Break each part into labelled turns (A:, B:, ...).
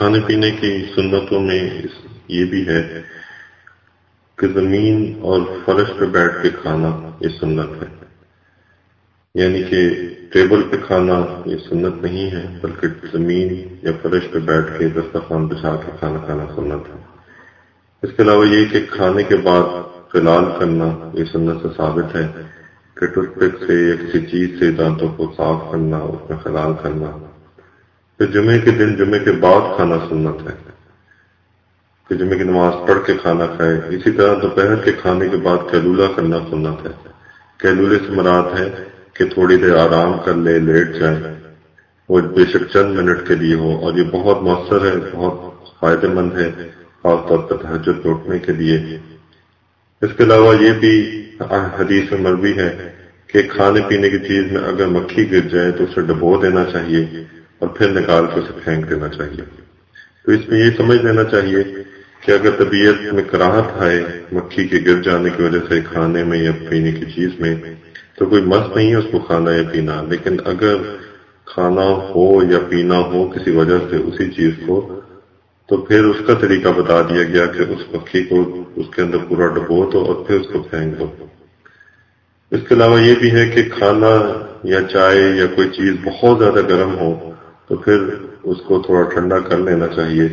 A: کھانے پینے کی سنتوں میں یہ بھی ہے کہ زمین اور فرش پہ بیٹھ کے کھانا یہ سنت ہے، یعنی کہ ٹیبل پہ کھانا یہ سنت نہیں ہے، بلکہ زمین یا فرش پہ بیٹھ کے دسترخوان بچھا کے کھانا کھانا سنت ہے۔ اس کے علاوہ یہ کہ کھانے کے بعد فلال کرنا یہ سنت سے ثابت ہے کہ ٹوتھ پک سے یا کسی چیز سے دانتوں کو صاف کرنا، اس میں خلال کرنا۔ پھر جمعے کے دن جمعے کے بعد کھانا سنت ہے کہ جمعے کی نماز پڑھ کے کھانا کھائے۔ اسی طرح دوپہر کے کھانے کے بعد قیلولہ کرنا سنت ہے۔ قیلولے سے مراد ہے کہ تھوڑی دیر آرام کر لے، لیٹ جائے، وہ بے شک چند منٹ کے لیے ہو، اور یہ بہت مؤثر ہے، بہت فائدہ مند ہے، خاص طور پر تہجد میں اٹھنے کے لیے۔ اس کے علاوہ یہ بھی حدیث میں مروی ہے کہ کھانے پینے کی چیز میں اگر مکھی گر جائے تو اسے ڈبو دینا چاہیے اور پھر نکال کے اسے پھینک دینا چاہیے۔ تو اس میں یہ سمجھ لینا چاہیے کہ اگر طبیعت میں کراہت آئے مکھی کے گر جانے کی وجہ سے کھانے میں یا پینے کی چیز میں، تو کوئی مس نہیں ہے اس کو کھانا یا پینا، لیکن اگر کھانا ہو یا پینا ہو کسی وجہ سے اسی چیز کو، تو پھر اس کا طریقہ بتا دیا گیا کہ اس مکھی کو اس کے اندر پورا ڈبو دو اور پھر اس کو پھینک دو۔ اس کے علاوہ یہ بھی ہے کہ کھانا یا چائے یا کوئی چیز بہت زیادہ گرم ہو تو پھر اس کو تھوڑا ٹھنڈا کر لینا چاہیے۔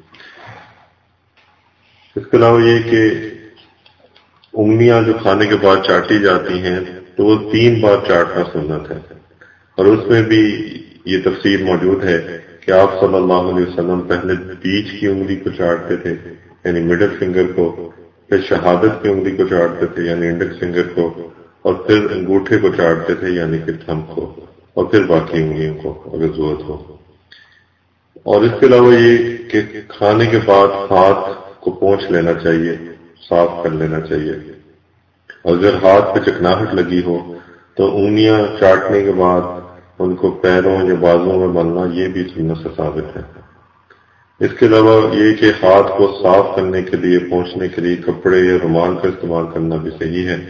A: اس کے علاوہ یہ کہ انگلیاں جو کھانے کے بعد چاٹی جاتی ہیں تو وہ 3 بار چاٹنا سنت ہے، اور اس میں بھی یہ تفصیل موجود ہے کہ آپ صلی اللہ علیہ وسلم پہلے بیچ کی انگلی کو چاٹتے تھے یعنی مڈل فنگر کو، پھر شہادت کی انگلی کو چاٹتے تھے یعنی انڈیکس فنگر کو، اور پھر انگوٹھے کو چاٹتے تھے یعنی کہ تھم کو، اور پھر باقی انگلیوں کو اگر ضرورت ہو۔ اور اس کے علاوہ یہ کہ کھانے کے بعد ہاتھ کو پونچھ لینا چاہیے، صاف کر لینا چاہیے، اور اگر ہاتھ پہ چکناہٹ لگی ہو تو انگلیاں چاٹنے کے بعد ان کو پیروں یا بازوں میں ملنا یہ بھی سنت سے ثابت ہے۔ اس کے علاوہ یہ کہ ہاتھ کو صاف کرنے کے لیے پہنچنے کے لیے کپڑے یا رومال کا استعمال کرنا بھی صحیح ہے۔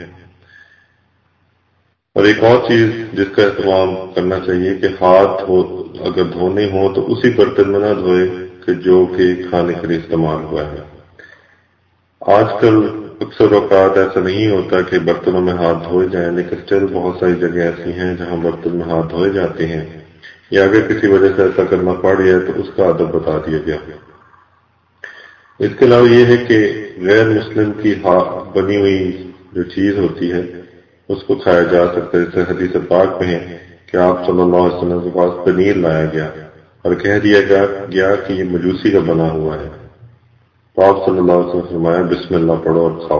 A: اور ایک اور چیز جس کا اہتمام کرنا چاہیے کہ ہاتھ اگر دھونے ہوں تو اسی برتن میں نہ دھوئے کہ جو کہ کھانے کے لیے استعمال ہوا ہے۔ آج کل اکثر اوقات ایسا نہیں ہوتا کہ برتنوں میں ہاتھ دھوئے جائیں، لیکن اسٹل بہت ساری جگہ ایسی ہیں جہاں برتن میں ہاتھ دھوئے جاتے ہیں، یا اگر کسی وجہ سے ایسا کرنا پڑ گیا تو اس کا ادب بتا دیا گیا۔ اس کے علاوہ یہ ہے کہ غیر مسلم کی بنی ہوئی جو چیز ہوتی ہے اس کو کھایا جا سکتا ہے، جیسے حدیث پاک میں ہے کہ آپ صلی اللہ علیہ وسلم کے پاس پنیر لایا گیا اور کہہ دیا گیا کہ یہ مجوسی کا بنا ہوا ہے، تو آپ صلی اللہ علیہ وسلم نے فرمایا بسم اللہ پڑھو اور کھاؤ۔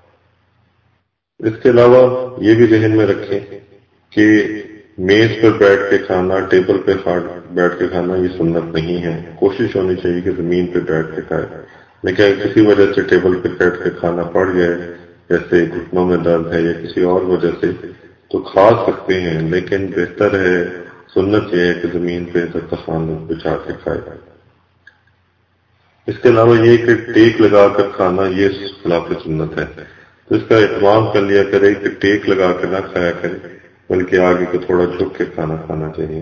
A: اس کے علاوہ یہ بھی ذہن میں رکھیں کہ میز پر بیٹھ کے کھانا، ٹیبل پہ بیٹھ کے کھانا یہ سنت نہیں ہے۔ کوشش ہونی چاہیے کہ زمین پہ بیٹھ کے کھائے، لیکن اگر کسی وجہ سے ٹیبل پہ بیٹھ کے کھانا پڑ جائے، جیسے گھٹنوں میں درد ہے یا کسی اور وجہ سے، تو کھا سکتے ہیں، لیکن بہتر ہے، سنت یہ ہے کہ زمین پہ دسترخوان بچھا کے کھائے۔ اس کے علاوہ یہ کہ ٹیک لگا کر کھانا یہ خلاف سنت ہے، تو اس کا اہتمام کر لیا کرے کہ ٹیک لگا کر نہ کھایا کرے، بلکہ آگے کو تھوڑا جھک کے کھانا کھانا چاہیے۔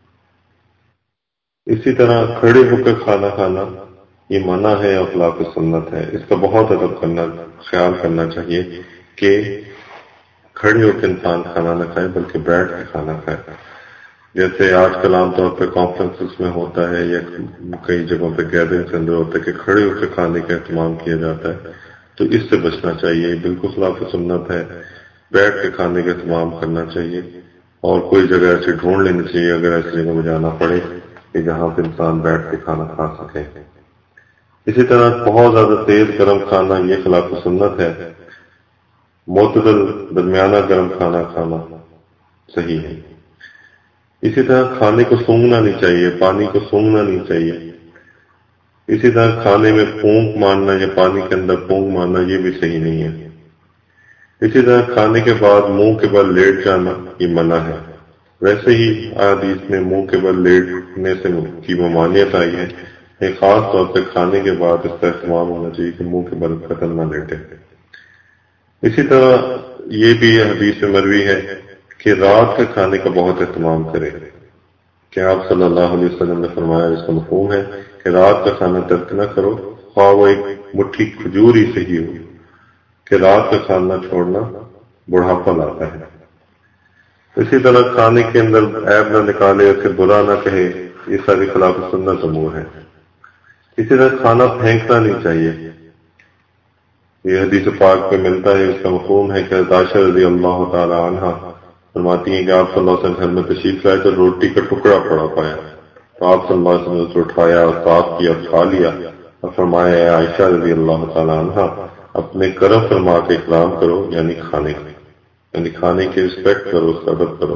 A: اسی طرح کھڑے ہو کر کھانا کھانا یہ منع ہے اور خلاف سنت ہے۔ اس کا بہت ادب کرنا، خیال کرنا چاہیے کہ کھڑے ہو کے انسان کھانا نہ کھائے بلکہ بیٹھ کے کھانا کھائے، جیسے آج کل عام طور پہ کانفرنسز میں ہوتا ہے یا کئی جگہوں پہ گیدرنگ کے اندر ہوتا ہے کہ کھڑے ہو کے کھانے کا اہتمام کیا جاتا ہے، تو اس سے بچنا چاہیے، بالکل خلاف سنت ہے۔ بیٹھ کے کھانے کا اہتمام کرنا چاہیے، اور کوئی جگہ ایسی ڈھونڈ لینی چاہیے اگر ایسی جگہ میں جانا پڑے کہ جہاں پہ انسان بیٹھ کے کھانا کھا سکے۔ اسی طرح بہت زیادہ تیز گرم کھانا یہ خلاف سنت ہے، معتدل درمیانہ گرم کھانا کھانا صحیح ہے۔ اسی طرح کھانے کو سونگنا نہیں چاہیے، پانی کو سونگنا نہیں چاہیے۔ اسی طرح کھانے میں پھونک مارنا یا پانی کے اندر پھونک مارنا یہ بھی صحیح نہیں ہے۔ اسی طرح کھانے کے بعد منہ کے بل لیٹ جانا یہ منع ہے۔ ویسے ہی حدیث میں منہ کے بل لیٹنے سے کی ممانعت آئی ہے، ایک خاص طور پہ کھانے کے بعد اس کا اہتمام ہونا چاہیے کہ منہ کے بل قتل نہ لیٹے۔ اسی طرح یہ بھی حدیث میں مروی ہے کہ رات کے کھانے کا بہت اہتمام کرے، کہ آپ صلی اللہ علیہ وسلم نے فرمایا، اس کا مفہوم ہے کہ رات کا کھانا ترک نہ کرو، خواہ وہ ایک مٹھی کھجور ہی صحیح ہو، کہ رات کا کھانا چھوڑنا بڑھاپا لاتا ہے۔ اسی طرح کھانے کے اندر عیب نہ نکالے، اسے برا نہ کہے، یہ ساری خلاف سنت امور ہے۔ اسی طرح کھانا پھینکنا نہیں چاہیے، یہ حدیث پاک میں ملتا ہے۔ اس کا مفہوم ہے کہ عائشہ رضی اللہ تعالی عنہ فرماتی ہیں کہ آپ صلی اللہ علیہ وسلم گھر میں تشریف لائے تو روٹی کا ٹکڑا پڑا پایا، تو آپ صلی اللہ علیہ وسلم نے اسے اٹھایا اور صاف کیا اور کھا لیا، اور فرمایا اے عائشہ رضی اللہ تعالی عنہ، اپنے کرم فرما کے اکرام کرو، یعنی کھانے کی رسپیکٹ کرو، اس کا ادب کرو۔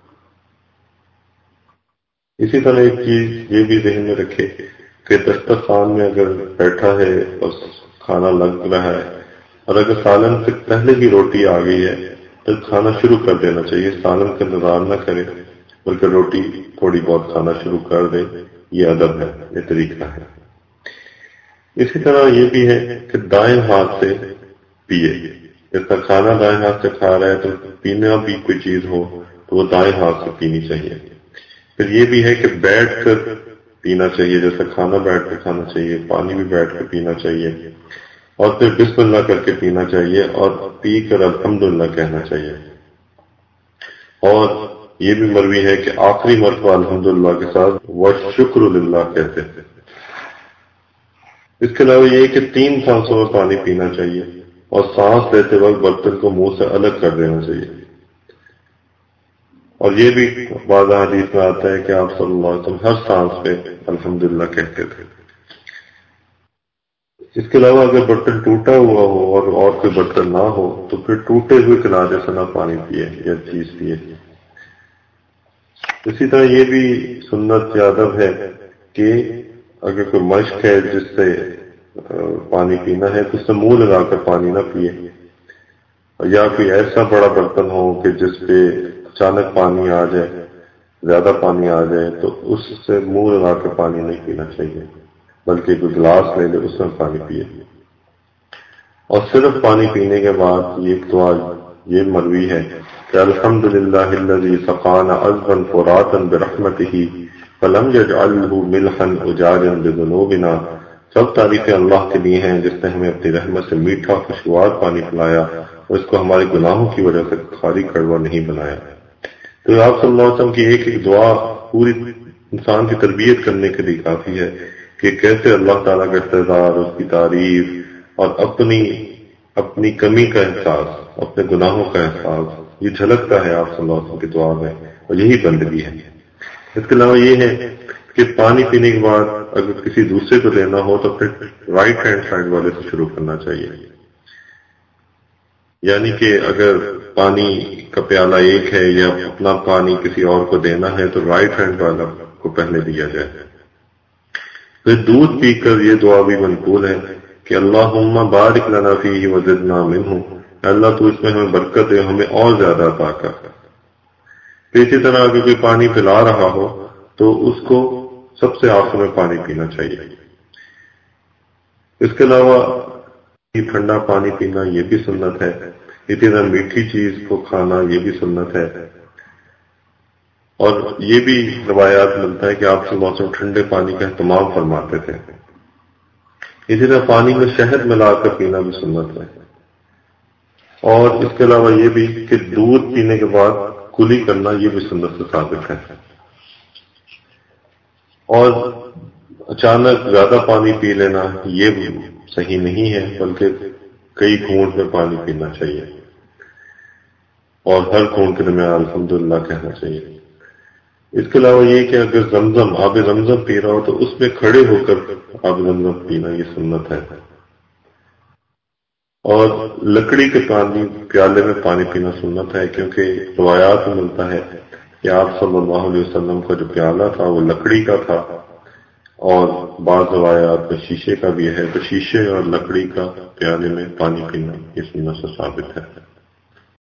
A: اسی طرح ایک چیز یہ بھی ذہن میں رکھے کہ دسترخوان میں اگر بیٹھا ہے اور کھانا لگ رہا ہے، اور اگر سالن سے پہلے ہی روٹی آ گئی ہے تو کھانا شروع کر دینا چاہیے، سالن کا انتظار نہ کرے بلکہ روٹی تھوڑی بہت کھانا شروع کر دے۔ یہ ادب ہے، یہ طریقہ ہے۔ اسی طرح یہ بھی ہے کہ دائیں ہاتھ سے پیے، جس کا کھانا دائیں ہاتھ سے کھا رہا ہے تو پینا بھی کوئی چیز ہو تو وہ دائیں ہاتھ سے پینی چاہیے۔ پھر یہ بھی ہے کہ بیٹھ کر پینا چاہیے، جیسا کھانا بیٹھ کر کھانا چاہیے، پانی بھی بیٹھ کر پینا چاہیے، اور پھر بسم اللہ کر کے پینا چاہیے، اور پی کر الحمدللہ کہنا چاہیے۔ اور یہ بھی مروی ہے کہ آخری مرتبہ الحمدللہ کے ساتھ والشکر للہ کہتے ہیں۔ اس کے علاوہ یہ کہ 3 سانسوں میں پانی پینا چاہیے، اور سانس لیتے وقت برتن کو منہ سے الگ کر دینا چاہیے۔ اور یہ بھی بعض حدیث میں آتا ہے کہ آپ صلی اللہ علیہ وسلم ہر سانس پہ الحمدللہ کہتے تھے۔ اس کے علاوہ اگر برتن ٹوٹا ہوا ہو اور کوئی برتن نہ ہو تو پھر ٹوٹے ہوئے کنارے سے نہ پانی پیے یا چیز پیے۔ اسی طرح یہ بھی سنت یا ادب ہے کہ اگر کوئی مشق ہے جس سے پانی پینا ہے تو اس سے منہ لگا کر پانی نہ پیے، یا کوئی ایسا بڑا برتن ہو کہ جس پہ اچانک پانی آ جائے، زیادہ پانی آ جائے، تو اس سے منہ لگا کر پانی نہیں پینا چاہیے، بلکہ کوئی گلاس لے لے اس میں پانی پیے۔ اور صرف پانی پینے کے بعد یہ دعا یہ مروی ہے کہ الحمدللہ الذی سقانا عذبا فراتا برحمتہ فلم یجعلہ ملحا اجاجا بذنوبنا۔ سب تعریفیں اللہ کے لیے ہیں جس نے ہمیں اپنی رحمت سے میٹھا خوشگوار پانی پلایا اور اس کو ہمارے گناہوں کی وجہ سے خالی کڑوا نہیں بنایا۔ تو آپ صلی اللہ علیہ وسلم کی ایک ایک دعا پوری انسان کی تربیت کرنے کے لیے کافی ہے کہ کیسے اللہ تعالیٰ کا اقتدار، اس کی تعریف اور اپنی کمی کا احساس، اپنے گناہوں کا احساس، یہ جھلکتا ہے آپ صلی اللہ علیہ وسلم کی دعا میں، اور یہی بندگی ہے۔ اس کے علاوہ یہ ہے کہ پانی پینے کے بعد اگر کسی دوسرے کو دینا ہو تو پھر رائٹ ہینڈ سائڈ والے سے شروع کرنا چاہیے، یعنی کہ اگر پانی کا پیالہ ایک ہے یا اپنا پانی کسی اور کو دینا ہے تو رائٹ ہینڈ والا کو پہلے دیا جائے۔ پھر دودھ پی کر یہ دعا بھی منقول ہے کہ اللہم بارک لنا فیہ وزدنا منہ، اللہ تو اس میں ہمیں برکت دے، ہمیں اور زیادہ عطا کر۔ اسی طرح اگر کوئی پانی پلا رہا ہو تو اس کو سب سے آخر میں پانی پینا چاہیے۔ اس کے علاوہ ٹھنڈا پانی پینا یہ بھی سنت ہے، اسی طرح میٹھی چیز کو کھانا یہ بھی سنت ہے۔ اور یہ بھی روایات ملتا ہے کہ آپ صلی اللہ علیہ وسلم ٹھنڈے پانی کا اہتمام فرماتے تھے۔ اسی طرح پانی میں شہد ملا کر پینا بھی سنت ہے۔ اور اس کے علاوہ یہ بھی کہ دودھ پینے کے بعد کلی کرنا یہ بھی سنت سے ثابت ہے۔ اور اچانک زیادہ پانی پی لینا یہ بھی صحیح نہیں ہے، بلکہ کئی گھونٹ میں پانی پینا چاہیے، اور ہر گھونٹ کے درمیان الحمدللہ کہنا چاہیے۔ اس کے علاوہ یہ کہ اگر زمزم آب زمزم پی رہا ہو تو اس میں کھڑے ہو کر آب زمزم پینا یہ سنت ہے۔ اور لکڑی کے پیالے میں پانی پینا سنت ہے، کیونکہ روایات میں ملتا ہے کہ آپ صلی اللہ علیہ وسلم کا جو پیالہ تھا وہ لکڑی کا تھا، اور بعض روایات میں شیشے کا بھی ہے، تو شیشے اور لکڑی کا پیالے میں پانی پینا یہ سنت سے ثابت ہے۔